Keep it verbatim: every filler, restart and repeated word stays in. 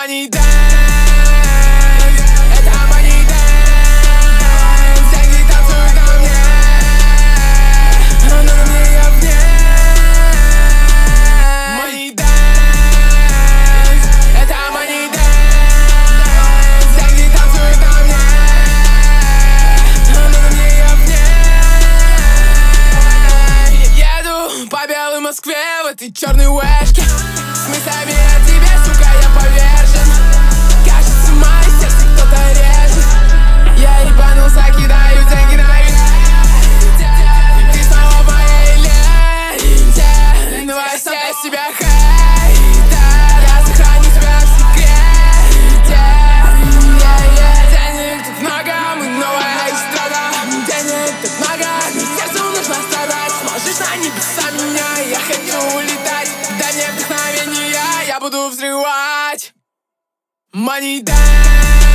Money Dance, это Money Dance. Деньги танцуют на мне, но на мне я вне. Money Dance, это Money Dance. Деньги танцуют на мне, но на мне я вне. Еду по белой Москве в этой черной уэшке. С мыслями о тебе, сука, я повержен. Кажется, мое сердце кто-то режет. Я ебанулся, кидаю деньги на вид. Ты снова в моей ленте. Давай оставляй себя хейтер. Я сохраню тебя в секрете. Денег так много, мы новая эстрада. Денег так много, но сердцу нужно страдать. Сможешь на небеса меня, я хочу улетать. Дай мне вдохновение, я буду взрывать. Money Dance.